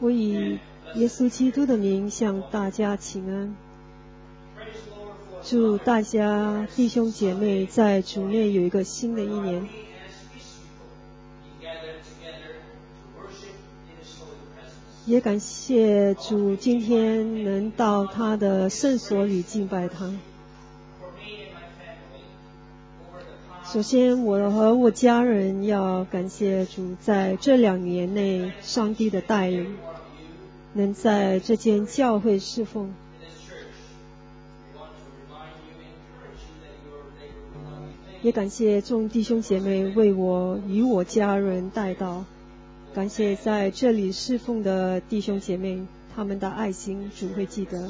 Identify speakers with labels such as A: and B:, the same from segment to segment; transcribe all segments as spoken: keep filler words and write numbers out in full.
A: 我以耶稣基督的名向大家请安。祝大家弟兄姐妹在主内有一个新的一年。也感谢主今天能到他的圣所里敬拜他。首先，我和我家人要感谢主，在这两年内上帝的带领，能在这间教会侍奉。也感谢众弟兄姐妹为我与我家人带祷，感谢在这里侍奉的弟兄姐妹，他们的爱心主会记得。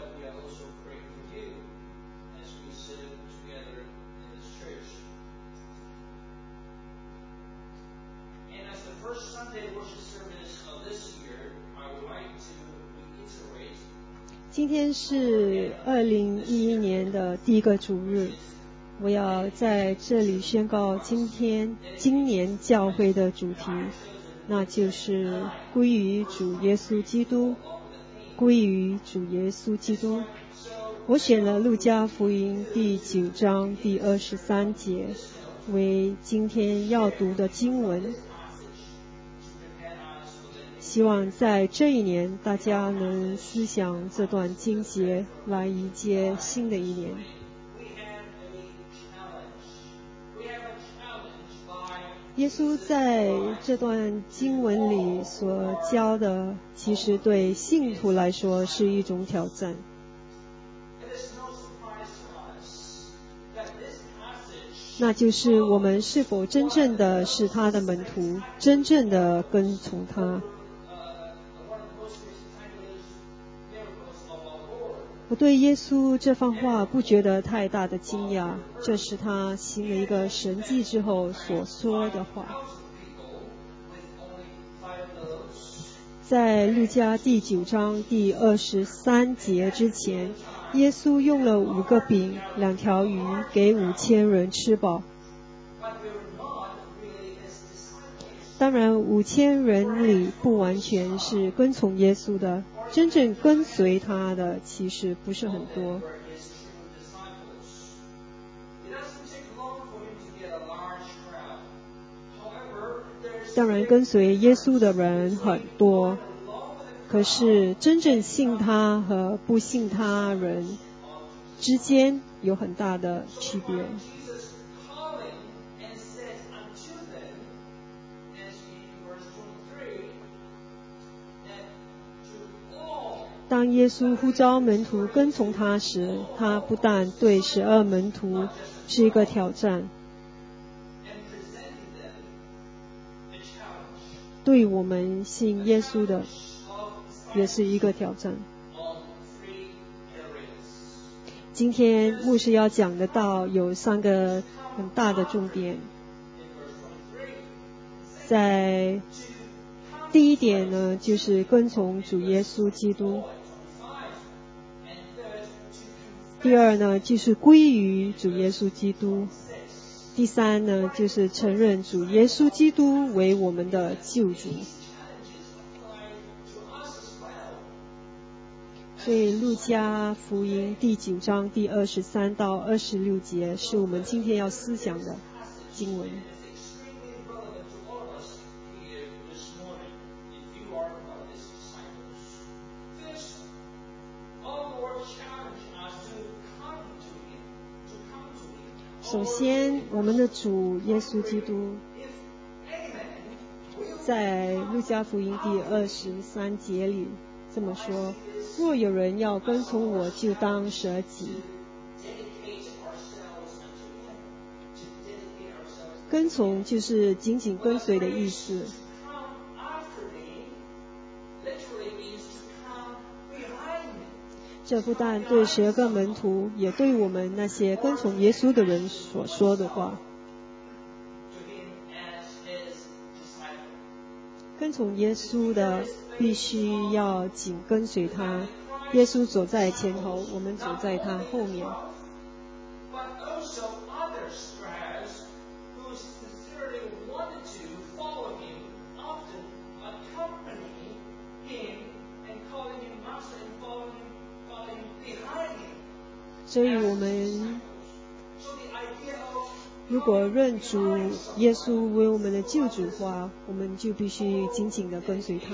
A: 今天是二零一一年的第一个主日，我要在这里宣告今天今年教会的主题，那就是归于主耶稣基督，归于主耶稣基督。我选了路加福音第九章第二十三节为今天要读的经文，希望在这一年大家能思想这段经节，来迎接新的一年。耶稣在这段经文里所教的，其实对信徒来说是一种挑战。那就是我们是否真正的是他的门徒，真正的跟从他。我对耶稣这番话不觉得太大的惊讶，这是他行了一个神迹之后所说的话。在路加第九章第二十三节之前，耶稣用了五个饼两条鱼给五千人吃饱。当然五千人里不完全是跟从耶稣的，真正跟随他的其实不是很多。当然跟随耶稣的人很多，可是真正信他和不信他人之间有很大的区别。当耶稣呼召门徒跟从他时，他不但对十二门徒是一个挑战，对我们信耶稣的也是一个挑战。今天牧师要讲的道有三个很大的重点。在第一点呢，就是跟从主耶稣基督。第二呢，就是归于主耶稣基督。第三呢，就是承认主耶稣基督为我们的救主。所以路加福音第九章第二十三到二十六节是我们今天要思想的经文。首先，我们的主耶稣基督在路加福音第二十三节里这么说：若有人要跟从我，就当舍己。跟从就是紧紧跟随的意思。这不但对十二个门徒，也对我们那些跟从耶稣的人所说的话。跟从耶稣的必须要紧跟随他，耶稣走在前头，我们走在他后面。 所以我们如果认主耶稣为我们的救主的话，我们就必须紧紧的跟随他。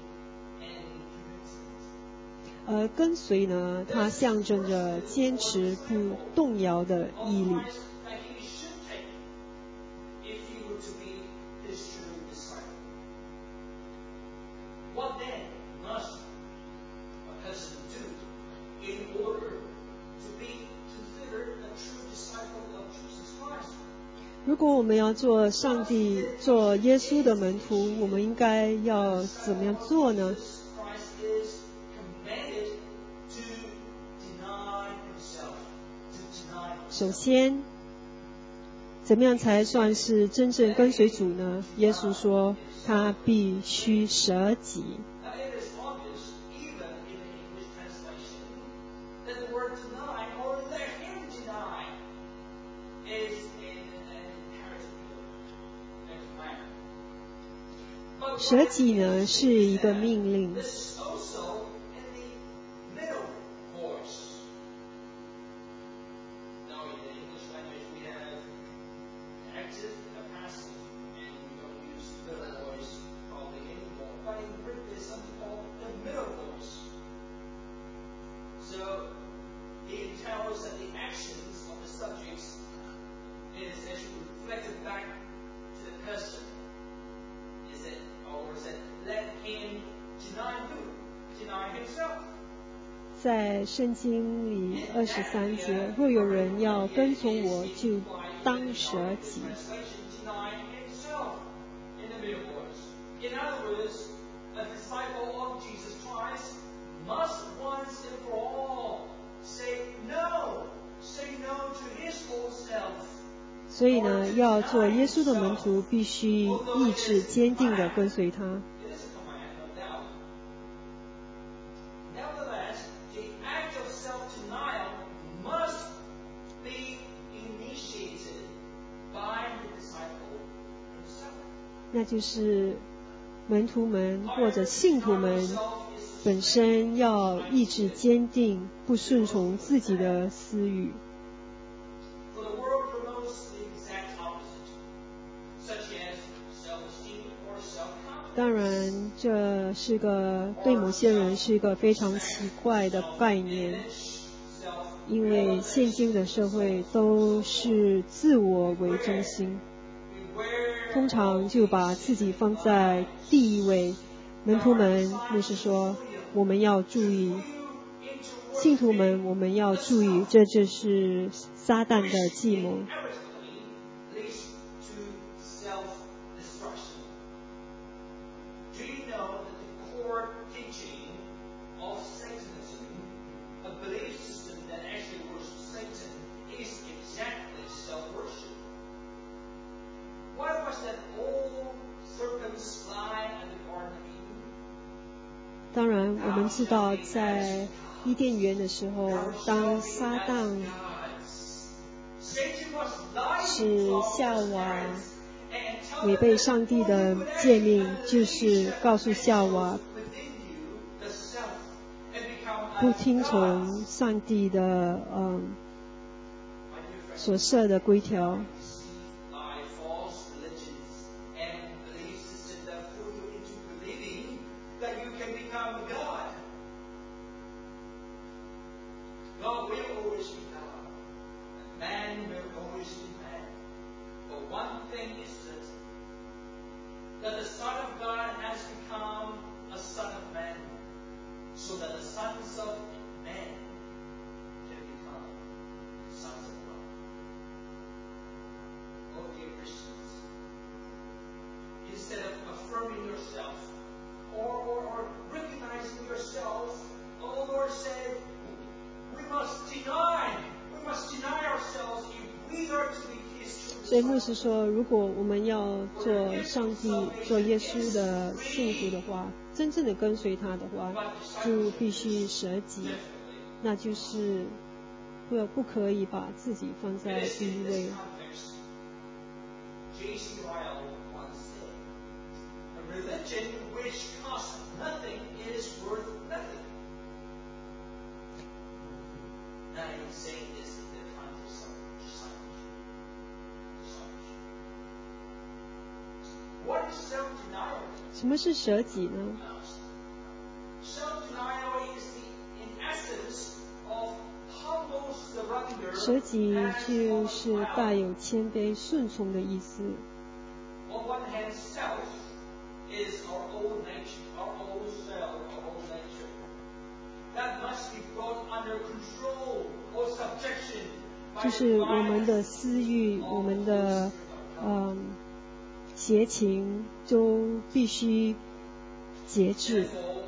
A: 而跟随呢，它象征着坚持不动摇的毅力。如果我们要做上帝、做耶稣的门徒，我们应该要怎么样做呢？首先，怎么样才算是真正跟随主呢？耶稣说，他必须舍己。舍己呢是一个命令。在圣经里二十三节，若有人要跟从我，就当舍己。所以呢，要做耶稣的门徒，必须意志坚定地跟随他。那就是门徒们或者信徒们本身要意志坚定，不顺从自己的私欲。当然，这是个对某些人是一个非常奇怪的概念，因为现今的社会都是自我为中心，通常就把自己放在第一位。门徒们，牧师说，我们要注意；信徒们，我们要注意，这就是撒旦的计谋。当然，我们知道，在伊甸园的时候，当撒旦使夏娃违背上帝的诫命，就是告诉夏娃不听从上帝的嗯所设的规条。所以牧师说，如果我们要做上帝、做耶稣的信徒的话，真正的跟随他的话，就必须舍己，那就是不不可以把自己放在第一位。 什么是舍己呢？舍己就是带有谦卑、顺从的意思。就是我们的私欲，我们的嗯邪情，都必须节制。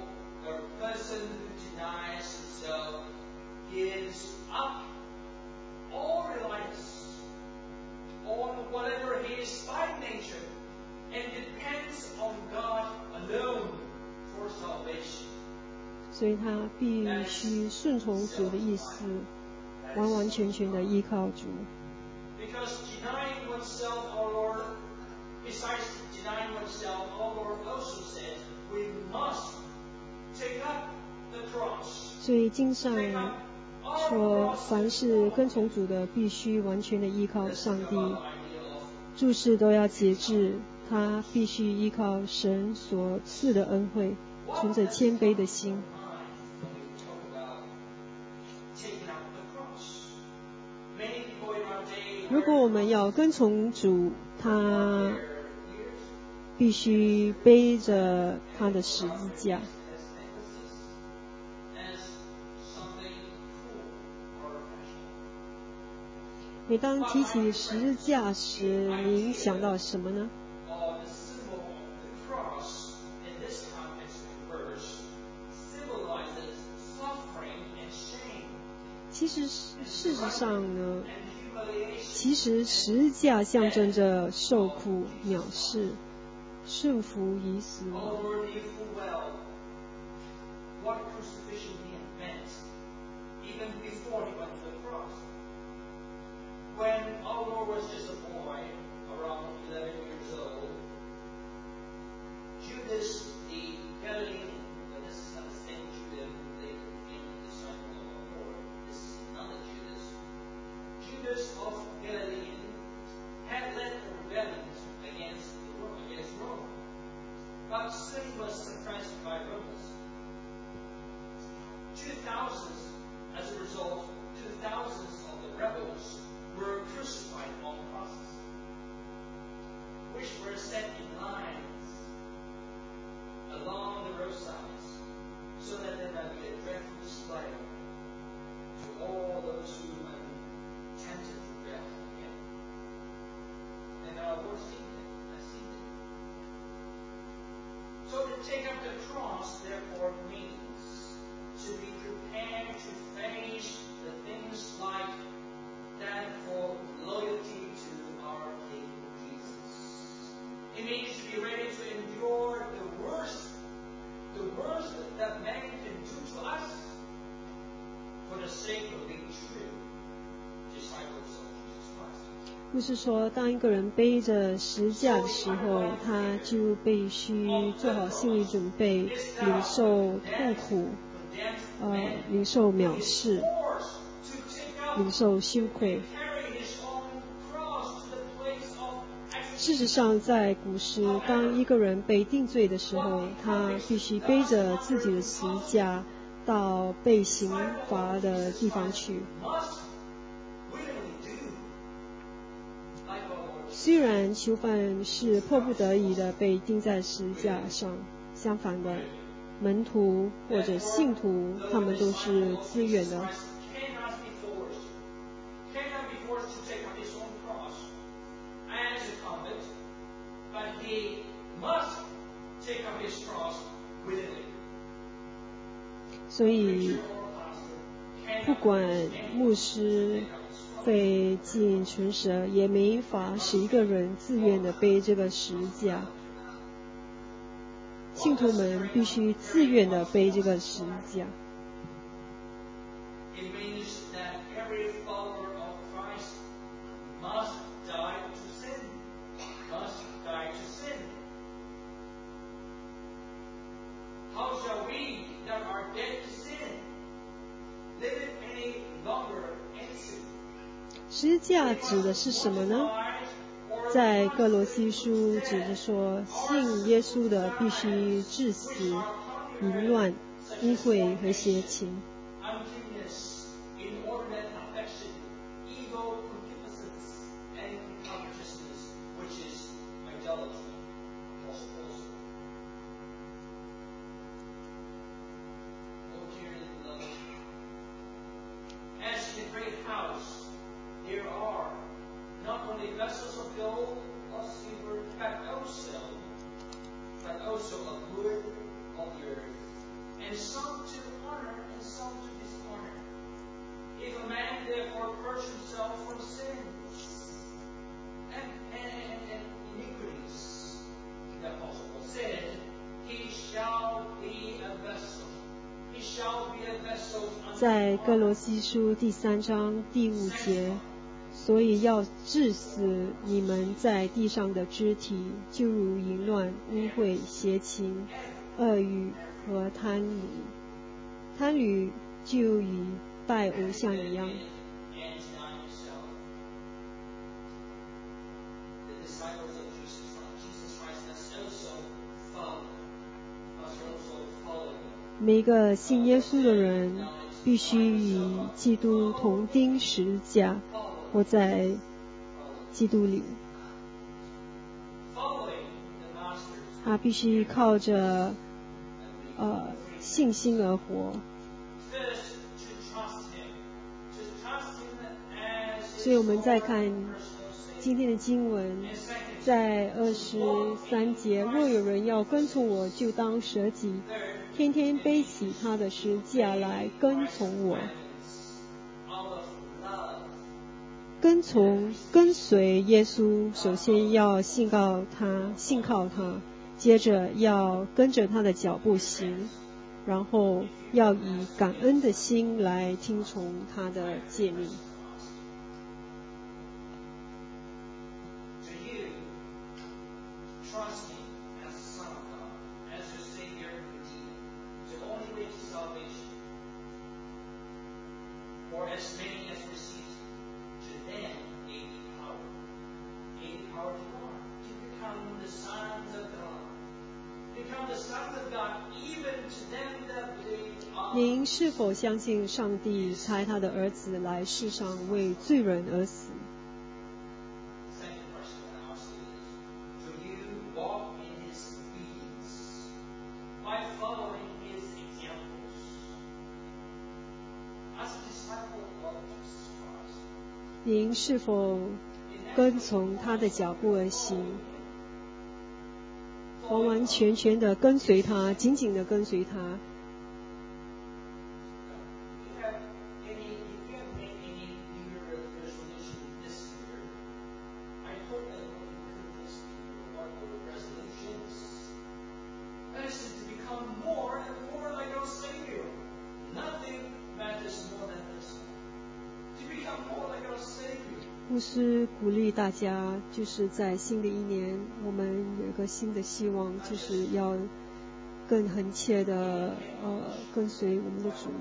A: 所以他必须顺从主的意思，完完全全的依靠主。所以经上说，凡是跟从主的，必须完全的依靠上帝，诸事都要节制，他必须依靠神所赐的恩惠，存着谦卑的心。如果我们要跟从主，他必须背着他的十字架。每当提起十字架时，您想到什么呢？其实事实上呢，其实十字架象征着受苦、藐视、顺服于死亡。就是说，当一个人背着十字架的时候，他就必须做好心理准备，领受痛苦，呃，领受藐视，领受羞愧。事实上，在古时，当一个人被定罪的时候，他必须背着自己的十字架到被刑罚的地方去。虽然囚犯是迫不得已的被钉在十字架上，相反的，门徒或者信徒，他们都是自愿的。所以，不管牧师费尽唇舌，也没法使一个人自愿的背这个十字架。信徒们必须自愿的背这个十字架。十字架指的是什么呢？ 在哥罗西书指着说，信耶稣的必须致死淫乱、污秽和邪情。在哥罗西书第三章第五节，所以要治死你们在地上的肢体，就如淫乱、污秽、邪情、恶语和贪婪。贪婪就与拜偶像一样。每个信耶稣的人必须与基督同钉十字架，活在基督里。他必须靠着呃信心而活。所以我们再看今天的经文，在二十三节，若有人要跟从我，就当舍己，天天背起他的十字架来跟从我。跟从跟随耶稣，首先要信靠他，信靠他，接着要跟着他的脚步行，然后要以感恩的心来听从他的诫命。您是否相信上帝差他的儿子来世上为罪人而死？您是否跟从他的脚步而行，完完全全的跟随他，紧紧的跟随他？牧师鼓励大家，就是在新的一年，我们有一个新的希望，就是要更恒切的呃跟随我们的主。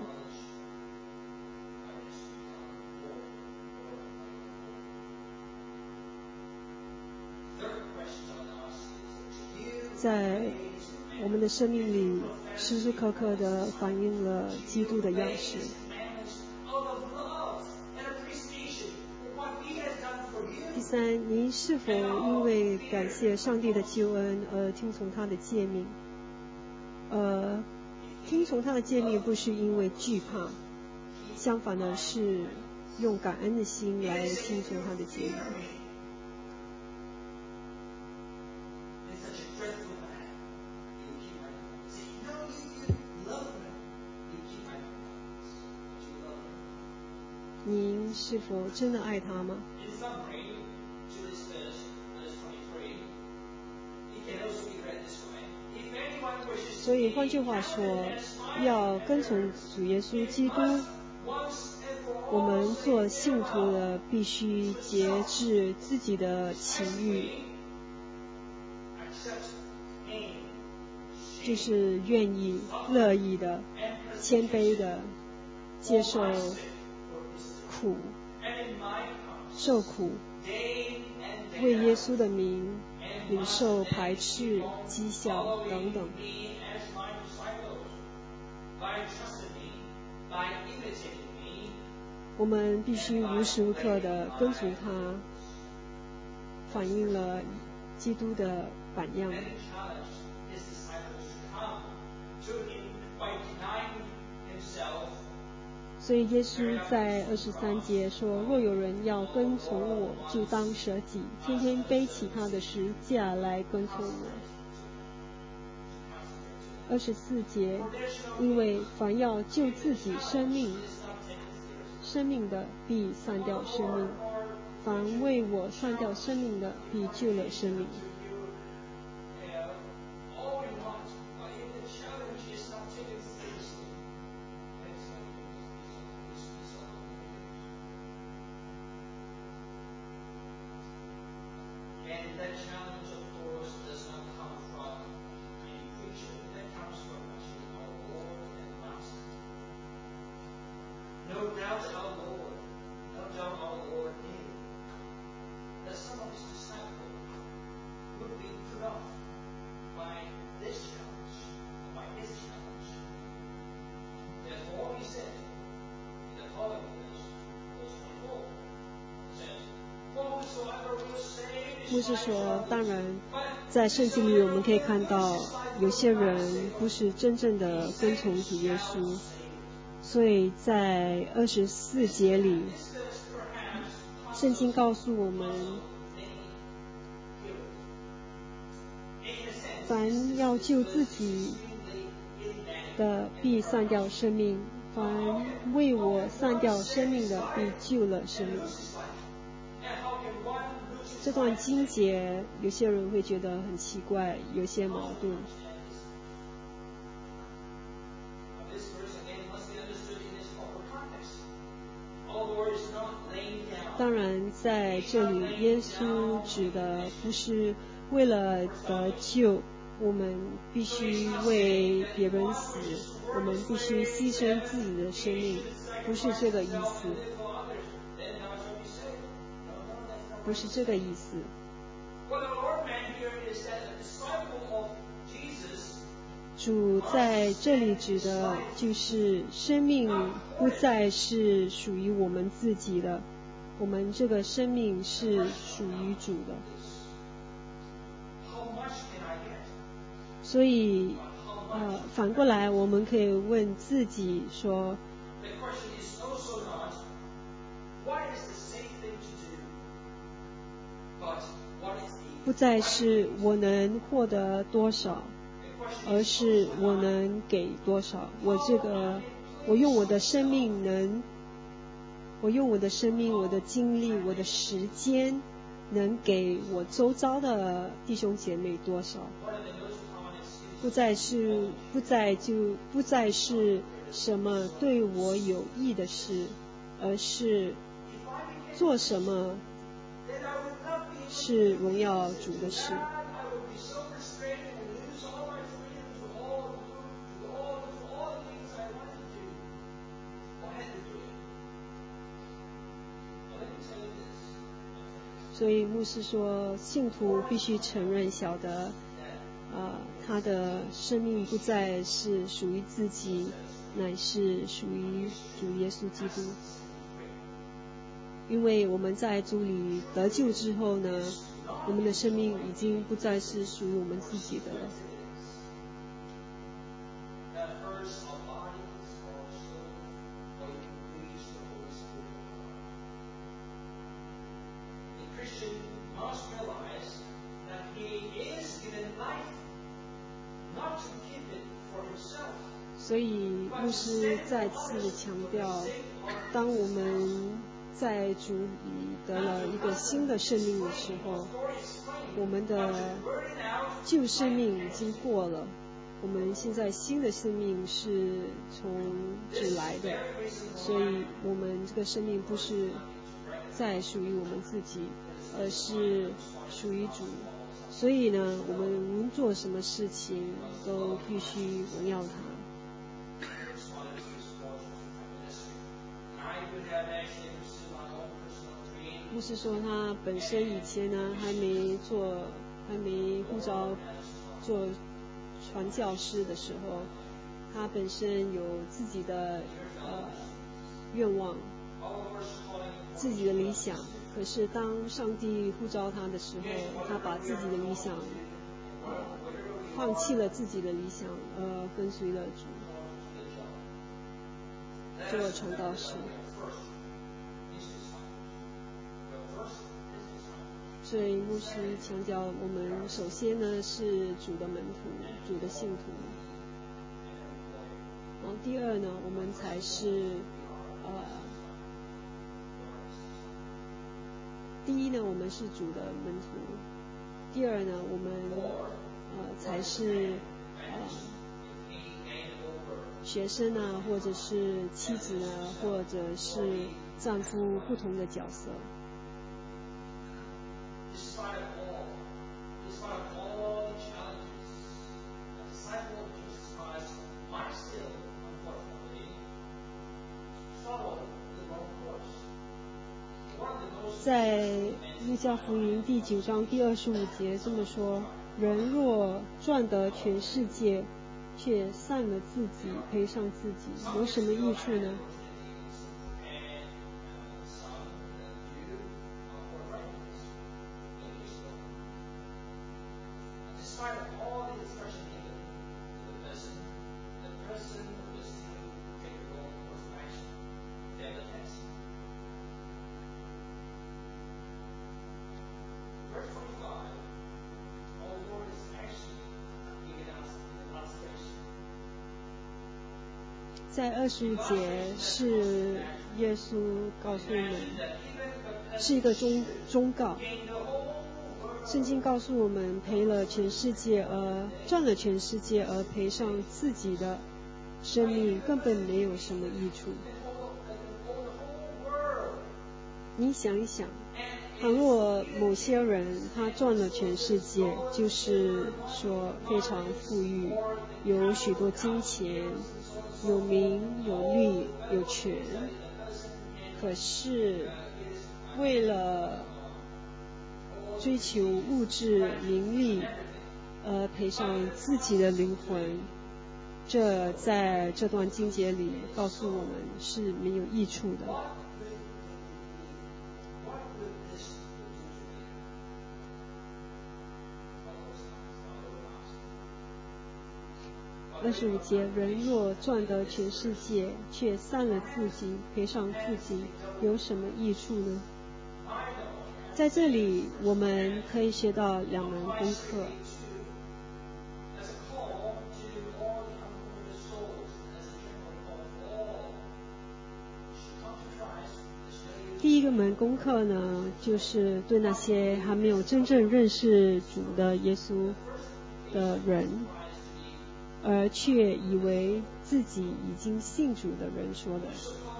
A: 在我们的生命里，时时刻刻的反映了基督的样式。第三，您是否因为感谢上帝的救恩而听从他的诫命？呃，听从他的诫命不是因为惧怕，相反的是用感恩的心来听从他的诫命。您是否真的爱他吗？所以换句话说，要跟从主耶稣基督，我们做信徒的必须节制自己的情欲，就是愿意、乐意的、谦卑的接受苦、受苦， 为耶稣的名领受排斥、讥笑等等。我们必须无时无刻地跟随他，反映了基督的榜样。所以耶稣在二十三节说：若有人要跟从我，就当舍己，天天背起他的十字架来跟从我。二十四节，因为凡要救自己生命生命的，必丧掉生命；凡为我丧掉生命的，必救了生命。牧师说，当然在圣经里我们可以看到有些人不是真正的跟从主耶稣，所以在二十四节里圣经告诉我们，凡要救自己的必丧掉生命，凡为我丧掉生命的必救了生命。这段经节有些人会觉得很奇怪，有些矛盾。当然在这里耶稣指的不是为了得救我们必须为别人死，我们必须牺牲自己的生命，不是这个意思，不是这个意思。主在这里指的就是生命不再是属于我们自己的，我们这个生命是属于主的。所以呃，反过来我们可以问自己说，不再是我能获得多少，而是我能给多少。我这个我用我的生命能我用我的生命我的精力我的时间能给我周遭的弟兄姐妹多少，不再是不再就不再是什么对我有益的事，而是做什么是荣耀主的事。所以牧师说，信徒必须承认晓得呃，他的生命不再是属于自己，乃是属于主耶稣基督。因为我们在主里得救之后呢，我们的生命已经不再是属于我们自己的了。所以牧师再次强调，当我们在主里得了一个新的生命的时候，我们的旧生命已经过了，我们现在新的生命是从主来的，所以我们这个生命不是再属于我们自己，而是属于主。所以呢，我们无论做什么事情都必须荣耀他。 牧师说他本身以前呢还没做还没呼召做传教士的时候，他本身有自己的呃愿望，自己的理想。可是当上帝呼召他的时候，他把自己的理想呃放弃了自己的理想，呃跟随了主，做传道士。所以牧师强调，我们首先呢是主的门徒，主的信徒。然后第二呢，我们才是呃，第一呢，我们是主的门徒；第二呢，我们呃才是呃学生啊，或者是妻子啊，或者是丈夫不同的角色。在路加福音第九章第二十五节这么说：人若赚得全世界，却丧了自己，赔上自己，有什么益处呢？在二十五节是耶稣告诉我们，是一个忠忠告。圣经告诉我们，赔了全世界而赚了全世界而赔上自己的生命，根本没有什么益处。你想一想，倘若某些人他赚了全世界，就是说非常富裕，有许多金钱，有名有利有权，可是为了追求物质名利而赔上自己的灵魂，这在这段经节里告诉我们是没有益处的。二十五节，人若赚得全世界，却丧了自己，赔上自己，有什么益处呢？在这里我们可以学到两门功课。第一个门功课呢，就是对那些还没有真正认识主的耶稣的人，而却以为自己已经信主的人说的。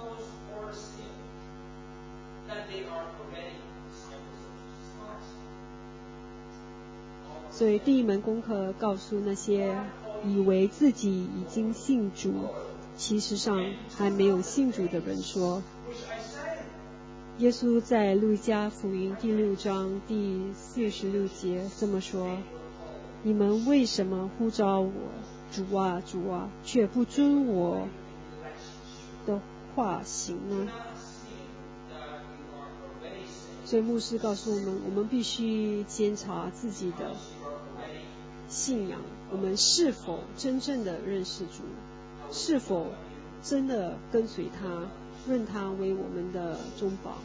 A: 所以第一门功课告诉那些以为自己已经信主，其实上还没有信主的人说，耶稣在路加福音第六章第四十六节这么说：你们为什么呼召我主啊主啊，却不遵我的话行呢？所以牧师告诉我们，我们必须检查自己的信仰，我们是否真正的认识主，是否真的跟随他，认他为我们的中保。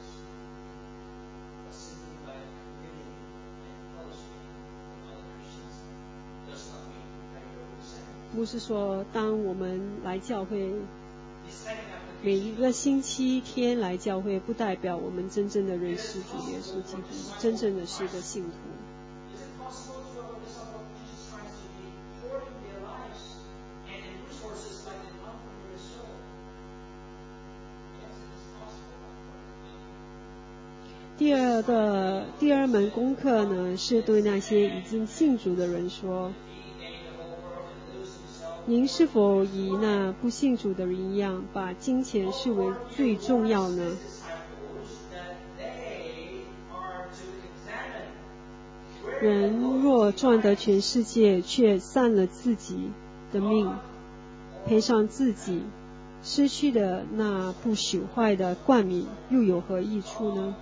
A: 牧师说，当我们来教会，每一个星期天来教会，不代表我们真正的认识主耶稣基督，真正的是一个信徒。第二个第二门功课呢，是对那些已经信主的人说，您是否以那不信主的人一样，把金钱视为最重要呢？ 人若赚得全世界，却丧了自己的命，赔上自己，失去的那不朽坏的冠冕，又有何益处呢？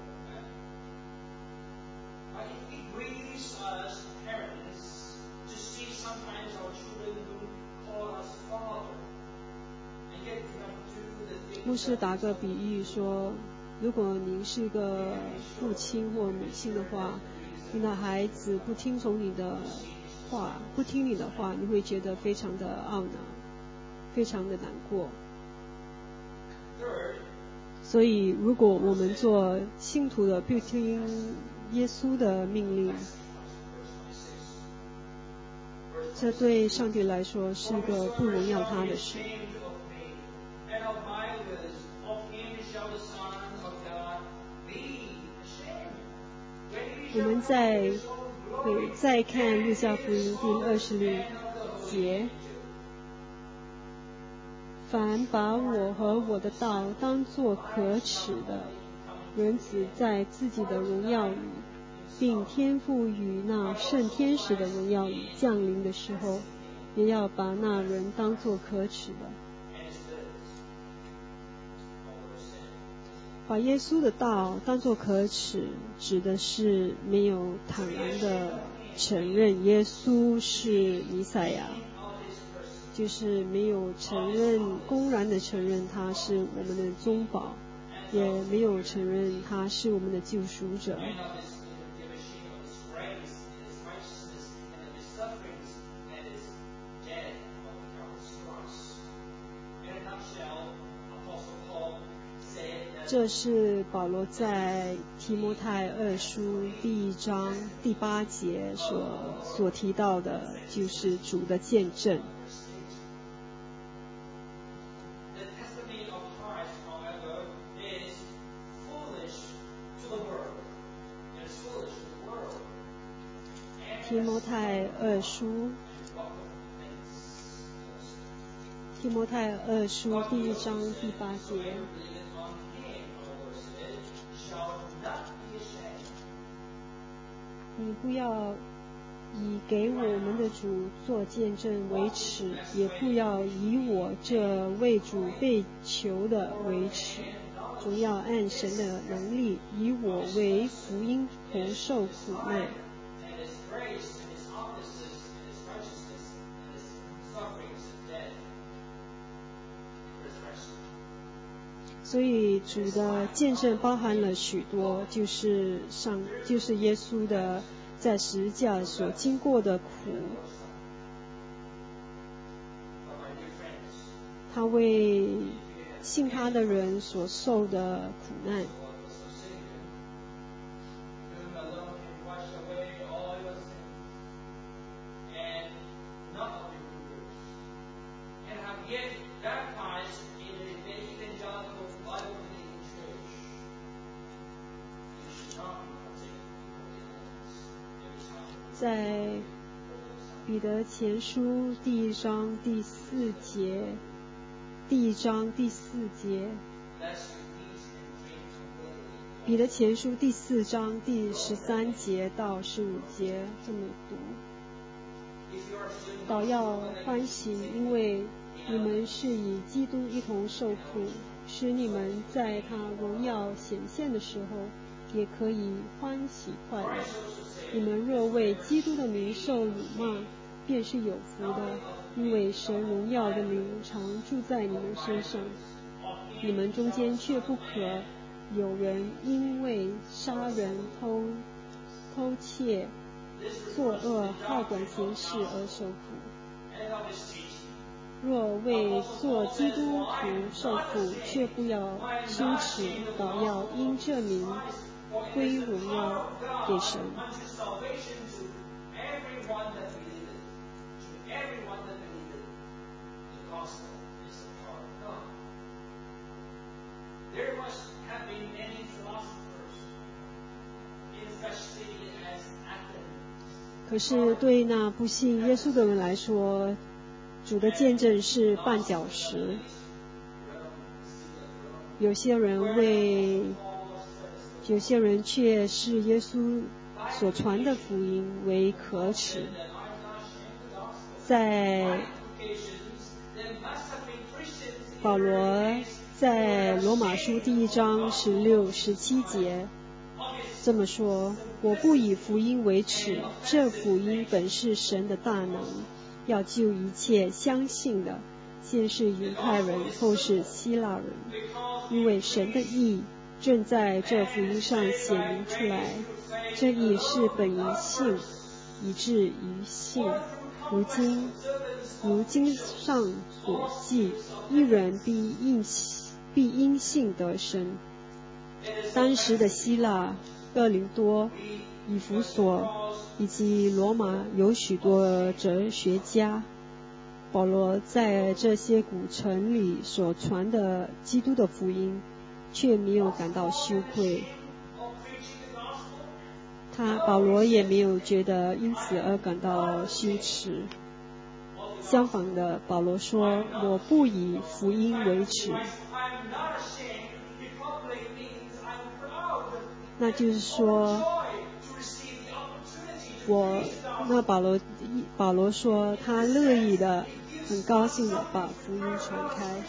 A: 牧师打个比喻说，如果您是个父亲或母亲的话，你的孩子不听从你的话，不听你的话，你会觉得非常的懊恼，非常的难过。所以如果我们做信徒的不听耶稣的命令，这对上帝来说是个不荣耀他的事。我们再会再看路加福音第二十六节，凡把我和我的道当作可耻的，人子在自己的荣耀里，并天父与那圣天使的荣耀里降临的时候，也要把那人当作可耻的。把耶稣的道当作可耻，指的是没有坦然的承认耶稣是弥赛亚，就是没有承认公然的承认他是我们的宗保，也没有承认他是我们的救赎者。这是保罗在提摩太二书第一章第八节所所提到的，就是主的见证。提摩太二书提摩太二书第一章第八节，你不要以给我们的主做见证为耻，也不要以我这为主被囚的为耻，总要按神的能力，以我为福音同受苦难。所以主的见证包含了许多，就是上就是耶稣的在十字架所经过的苦，他为信他的人所受的苦难。在彼得前书第一章第四节，第一章第四节，彼得前书第四章第十三节到十五节这么读：倒要欢喜，因为你们是与基督一同受苦，使你们在他荣耀显现的时候，也可以欢喜快乐。你们若为基督的名受辱骂，便是有福的，因为神荣耀的名常住在你们身上。你们中间却不可有人因为杀人、偷偷窃、作恶、好管闲事而受苦。若为做基督徒受苦，却不要羞耻，倒要因这名归荣耀给神。可是对那不信耶稣的人来说，主的见证是绊脚石。有些人为有些人却视耶稣所传的福音为可耻。在保罗在罗马书第一章十六、十七节这么说：我不以福音为耻，这福音本是神的大能，要救一切相信的，先是犹太人，后是希腊人，因为神的义正在这福音上显明出来，这义是本于信，以致于信。如今如经上所记，一人必因必因信得生。当时的希腊、哥林多、以弗所以及罗马有许多哲学家，保罗在这些古城里所传的基督的福音，却没有感到羞愧。他保罗也没有觉得因此而感到羞耻。相反的，保罗说：我不以福音为耻。那就是说，我那保罗保罗说，他乐意的、很高兴的把福音传开。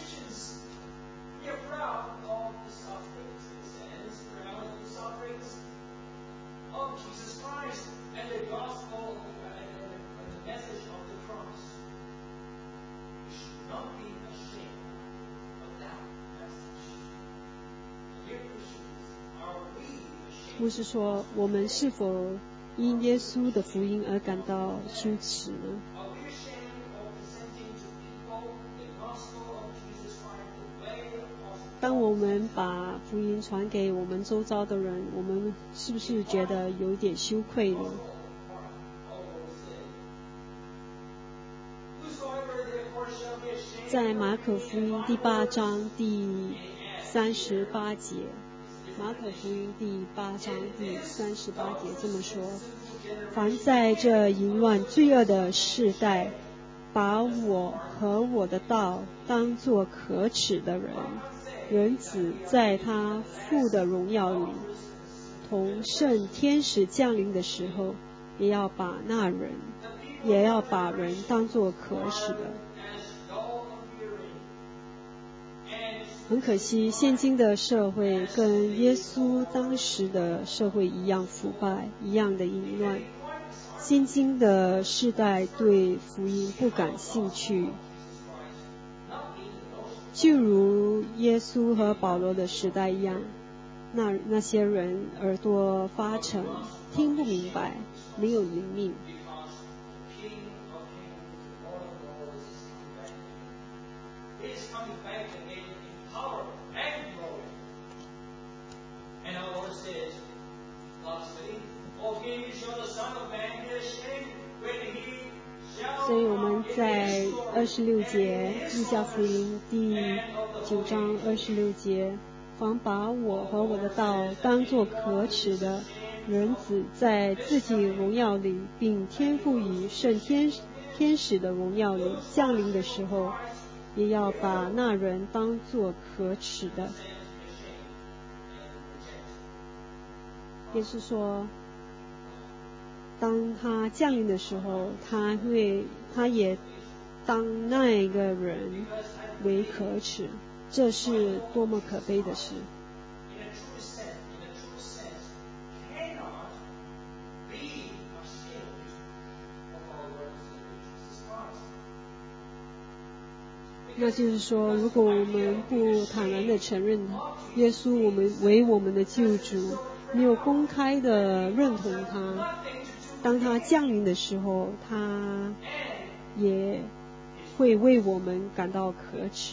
A: 牧师说，我们是否因耶稣的福音而感到羞耻呢？当我们把福音传给我们周遭的人，我们是不是觉得有一点羞愧呢？在马可福音第八章第三十八节，马可福音第八章第三十八节这么说：凡在这淫乱罪恶的世代，把我和我的道当作可耻的人，人子在他父的荣耀里，同圣天使降临的时候，也要把那人，也要把人当作可耻的。很可惜，现今的社会跟耶稣当时的社会一样腐败，一样的淫乱。现今的世代对福音不感兴趣，就如耶稣和保罗的时代一样，那那些人耳朵发沉，听不明白，没有灵命。所以我们在二十六节，路加福音第九章二十六节，凡把我和我的道当作可耻的，人子在自己荣耀里，并天父与圣天天使的荣耀里降临的时候，也要把那人当作可耻的。也是说，当他降临的时候，他会，他也当那个人为可耻，这是多么可悲的事！那就是说，如果我们不坦然地承认耶稣我们为我们的救主，没有公开的认同他，当他降临的时候，他也会为我们感到可耻。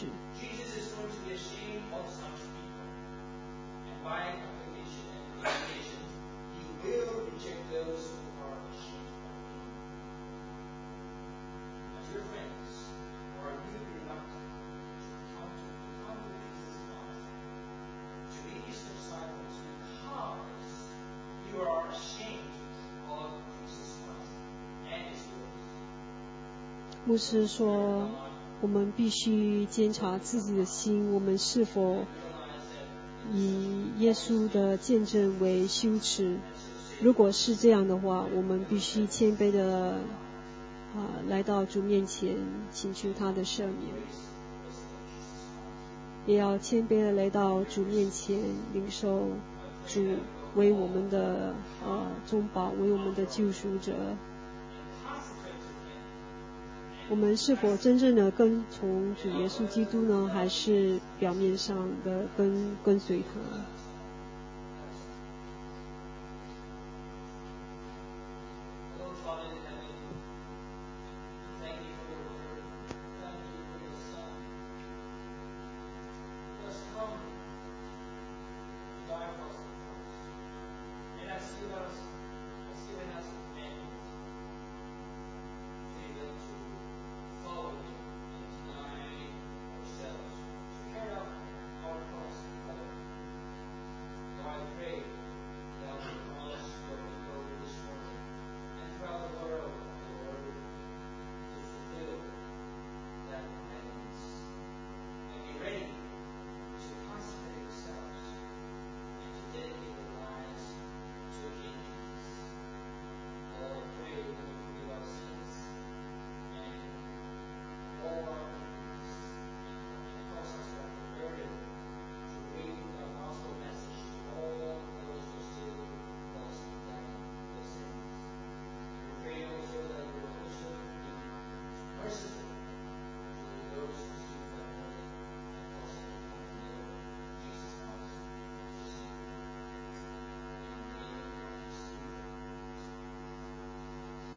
A: 牧师说，我们必须监察自己的心，我们是否以耶稣的见证为羞耻？ 如果是这样的话，我们必须谦卑的啊来到主面前，请求他的赦免，也要谦卑的来到主面前，领受主为我们的呃中保，为我们的救赎者。我们是否真正的跟从主耶稣基督呢？还是表面上的跟跟随他？